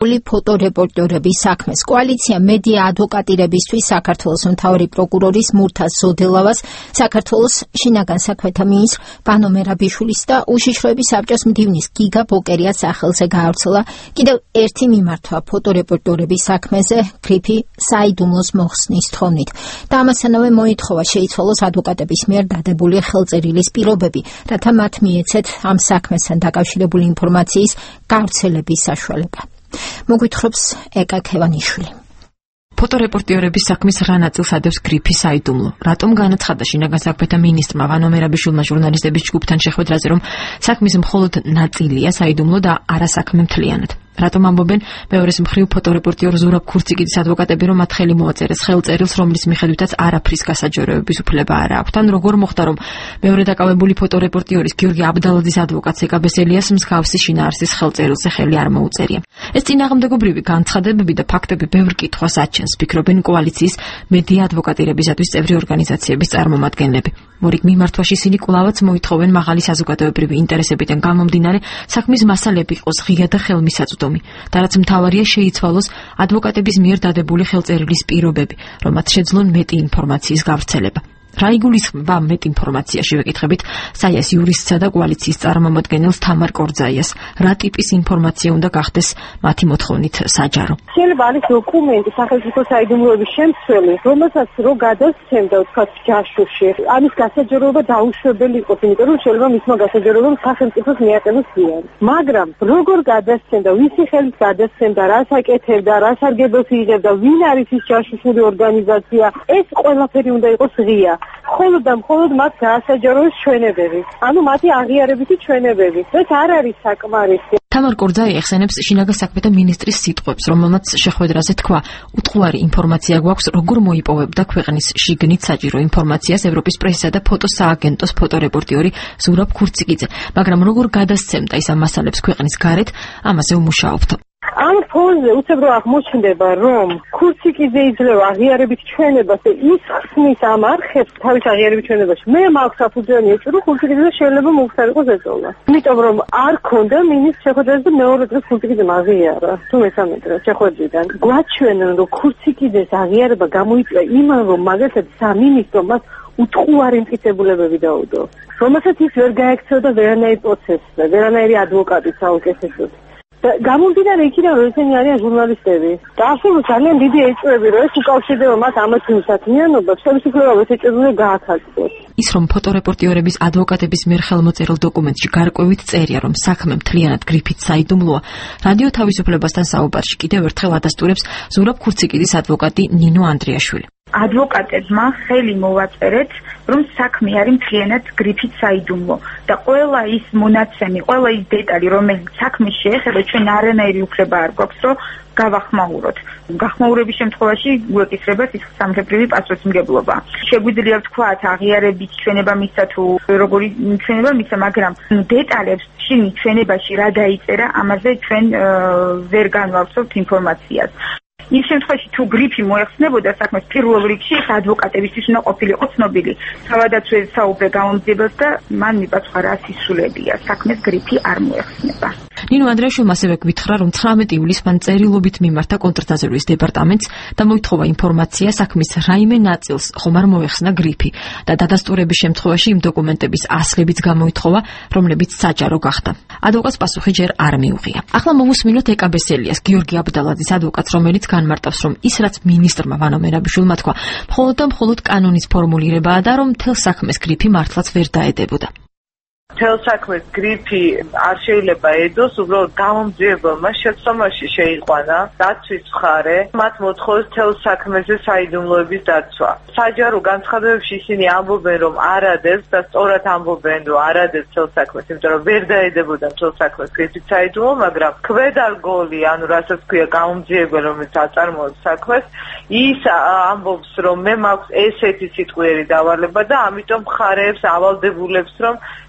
გადაღებული ფოტორეპორტერების საქმეს. კოალიცია მედია ადვოკატირებისთვის საქართველოს მთავარი პროკურორის მურთაზ ზოდელავას, საქართველოს შინაგან საქმეთა მინისტრ ბანო მერაბიშვილის და უშიშროების საბჭოს მდივნის გიგა ბოკერიას სახელზე გაავრცელა კიდევ ერთი მიმართვა ფოტორეპორტერების საქმეზე გრიფი საიდუმლოს მოხსნის თხოვნით. და ამასთანავე მოითხოვა შეიცვალოს ადვოკატების მიერ დადებული ხელწერილის პირობები, რათა მათ მიეცეთ ამ საქმესთან დაკავშირებული ინფორმაციის გავრცელების საშუალება. მოგვითხრობს ეკა ქევანიშვილი. ფოტორეპორტერების საქმის რა ნაწილს ადევს გრიფი საიდუმლო? რატომ განაცხადა შინაგან საქმეთა მინისტრმა ვანო მერაბიშვილმა ჟურნალისტების ჯგუფთან შეხვედრაზე, რომ საქმის მხოლოდ ნაწილია საიდუმლო და არა საქმე მთლიანად? რატომ ამბობენ მეორეს მხრივ ფოტორეპორტიორ ზურაბ ქურციკიძის ადვოკატები, რომ მათ ხელი მოაწერეს ხელწერილს, რომლის მიხედვითაც არაფრის გასაჯეროების უფლება არ აქვთ? ან როგორ მოხდა, რომ მეორე დაკავებული ფოტორეპორტიორის გიორგი აბდალაძის ადვოკატს ეკა ბესელიას მსგავსი შინაარსის ხელწერილზე ხელი არ მოუწერია? ეს წინააღმდეგობრივი განცხადებები და ფაქტები ბევრ კითხვას აჩენს, ფიქრობენ კოალიციის მედია ადვოკატირებისათვის წევრი ორგანიზაციების წარმომადგენლები. მორიგ მიმართვაში ისინი კვლავაც მოითხოვენ მაღალი საზოგადოებრივი ინტერესებიდან გამომდინარე საქმის მასალები იყოს ღია და ხელმისაწვდომი და რაც მთავარია შეიცვალოს ადვოკატების მიერ დადებული ხელწერილის პირობები, რომ მათ შეძლონ მეტი ინფორმაციის გავრცელება. რა იგულისხმება მეტ ინფორმაციაში ვეკითხებით საიას იურისტსა და კოალიციის წარმომადგენელს თამარ კორძაიას. რა ტიპის ინფორმაცია უნდა გახდეს მათი მოთხოვნით საჯარო? შეიძლება არის დოკუმენტი სახელმწიფო საიდუმლოების შემცველი, რომელსაც რო გადასცემდა ვთქვათ ჯაშუში, ამის გასაჯეროება დაუშვებელი იყოს, იმიტომ რომ შეიძლება მისმა გასაჯეროებამ სახელმწიფოს მიატევოს ზიანი. მაგრამ როგორ გადასცემდა, ვისი ხელით გადასცემდა, რას აკეთებდა, რა სარგებლოს იღებდა, ვინ არის ის ჯაშუშური ორგანიზაცია, ეს ყველაფერი უნდა იყოს ღია. მხოლოდ და მხოლოდ მათ გაასაჯაროეს ჩვენებები, ანუ მათი აღიარებითი ჩვენებები. ეს არ არის საკმარისი. თამარ კორძაია ეხსენებს შინაგან საქმეთა მინისტრის სიტყვებს, რომელმაც შეხვედრაზე თქვა, უთხოვარი ინფორმაცია გვაქვს, როგორ მოიპოვებდა ქვეყნის შიგნით საჭირო ინფორმაციას ევროპის პრესისა და ფოტოს სააგენტოს ფოტორეპორტიორი ზურაბ ქურციკიძე, მაგრამ როგორ გადასცემდა ის ამ მასალებს ქვეყნის გარეთ, ამაზე უმუშაობთ. ამ ფონზე უცებრო აღმოჩნდება, რომ ქურციკიძე იძლევა აღიარებით ჩვენებას და ის ხსნის ამ არხებს თავის აღიარებით ჩვენებაში. მე მაქვს საფუძველი ეჭვი, რომ ქურციკიძე შეიძლება მოხსარიყოს ეწოლა. იმიტომ რომ არ ქონდა მინისტრ შეხვედრაზე და მეორე დღეს ქურციკიძე აღიარა, თუ მესამე დღეს შეხვედრიდან. გვაჩვენენ, რომ ქურციკიძეს აღიარება გამოიწვია იმან, რომ მაგალითად სამინისტრო მას უთხოვარი მტკიცებულებები დაუდო, რომელსაც ის ვერ გაექცეოდა ვერანაირ პროცესზე, ვერანაირი ადვოკატის საუკეთესოდ. გამომდინარე იქიდან, რომ ესენი არიან ჟურნალისტები. და ასევე ძალიან დიდი ეჭვები, რომ ეს უკავშირდება მათ ამათი საქმიანობას, ხელისუფლებამ ეს ეჭვები გააკეთოს. ის რომ ფოტორეპორტიორების ადვოკატების მიერ ხელმოწერილ დოკუმენტში გარკვევით წერია, რომ საქმე მთლიანად გრიფით საიდუმლოა, რადიო თავისუფლებასთან საუბარში კიდევ ერთხელ ადასტურებს ზურაბ ქურციკიძის ადვოკატი ნინო ანდრიაშვილი. ადვოკატებმა ხელი მოვაწერეთ, რომ საქმე არის მთლიანად გრიფით საიდუმლო და ყველა ის მონაცემი, ყველა ის დეტალი, რომელიც საქმეს შეეხება, ჩვენ არანაირი უფლება არ გვაქვს, რომ გავახმაუროთ. გახმაურების შემთხვევაში გვეკისრება სამხედროებრივი პასუხისმგებლობა. შეგვიძლია ვთქვათ, აღიარების ჩვენება მისცა თუ როგორი ჩვენება მისცა, მაგრამ დეტალებს შინ ჩვენებაში რა დაიწერა, ამაზე ჩვენ ვერ განვავსებთ ინფორმაციას. იმ შემთხვევაში თუ გრიფი მოეხსნებოდა საქმეს, პირველ რიგში ადვოკატებისთვის უნდა ყოფილიყო ცნობილი. თავადაც საუბრე გამომძიებელს და მან მიპაცხა რა სისულელია. საქმეს გრიფი არ მოეხსნება. ნინო ანდრიაშვილმა ასევე გვითხრა, რომ 19 ივლისს მან წერილობით მიმართა კონტრდაზერვის დეპარტამენტს და მოითხოვა ინფორმაცია საქმის რაიმე ნაწილს ხომ არ მოეხსნა გრიფი და დადასტურების შემთხვევაში იმ დოკუმენტების ასლებიც გამოითხოვა, რომლებიც საჯარო გახდა. ადვოკატს პასუხი ჯერ არ მიუღია. ახლა მოვუსმინოთ ეკა ბესელიას, გიორგი აბდალაძის ადვოკატს, რომელიც განმარტავს, რომ ის რაც მინისტრმა ვანო მერაბიშვილმა თქვა, მხოლოდ და მხოლოდ კანონის ფორმულირებაა და რომ მთელ საქმეს გრიფი მართლაც ვერ დაედებოდა. მთელ საქმეს გრიფი არ შეიძლება ედოს, უბრალოდ გამომძიებელმა შეცდომაში შეიყვანა დაცვის მხარე, მათ მოთხოვეს მთელ საქმეზე საიდუმლოების დაცვა. საჯარო განცხადებებში ისინი ამბობენ, რომ არ ადებს და სწორად ამბობენ, რომ არ ადებს მთელ საქმეს, იმიტომ რომ ვერ დაედებოდა მთელ საქმეს გრიფით საიდუმლო, მაგრამ ქვედარგოლი, ანუ რასაც ქვია გამომძიებელი, რომელიც აწარმოებს საქმეს, ის ამბობს, რომ მე მაქვს ესეთი სიტყვიერი დავალება და ამიტომ მხარეებს ავალდებულებს, რომ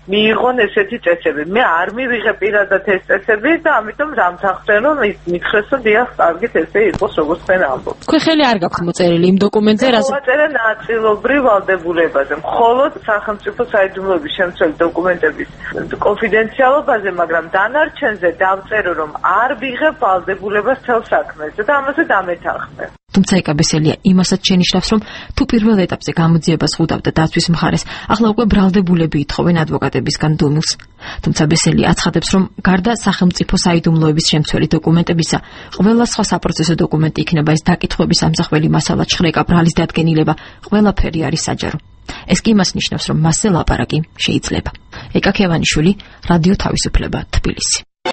მიიღონ ესეთი წესები. მე არ მივიღე პირადად ეს წესები და ამიტომ რამთახმდნენ რომ მითხრეს რომ დიახ, კარგით ესე იყოს როგორც თქვენ ამბობთ. თქვენ ხელი არ გაქვთ მოწერილი იმ დოკუმენტზე, რასაც მოაწერა ნაწილობრივ ვალდებულებაზე, მხოლოდ სახელმწიფო საიდუმლოების შემცველი დოკუმენტების კონფიდენციალობაზე, მაგრამ დანარჩენზე დავწერო რომ არ ვიღებ ვალდებულებას თელ საქმეზე და ამაზე დამეთანხმე. თუმცა ეკაბესელია იმასაც შენიშნავს, რომ თუ პირველ ეტაპზე გამოძიებას ხვდავდა დაცვის მხარეს, ახლა უკვე ბრალდებულები ითხოვენ ადვოკატებისგან დუმილს. თუმცა ბესელი აცხადებს, რომ გარდა სახელმწიფო საიდუმლოების შემცველი დოკუმენტებისა, ყველა სხვა საპროცესო დოკუმენტი იქნება ეს დაკითხვების ამსახველი მასალა, ჩხრეკა, ბრალის დადგენილება, ყველაფერი არის საჯარო. ეს კი იმას ნიშნავს, რომ მასზე ლაპარაკი შეიძლება. ეკა ქევანიშვილი, რადიო თავისუფლება, თბილისი.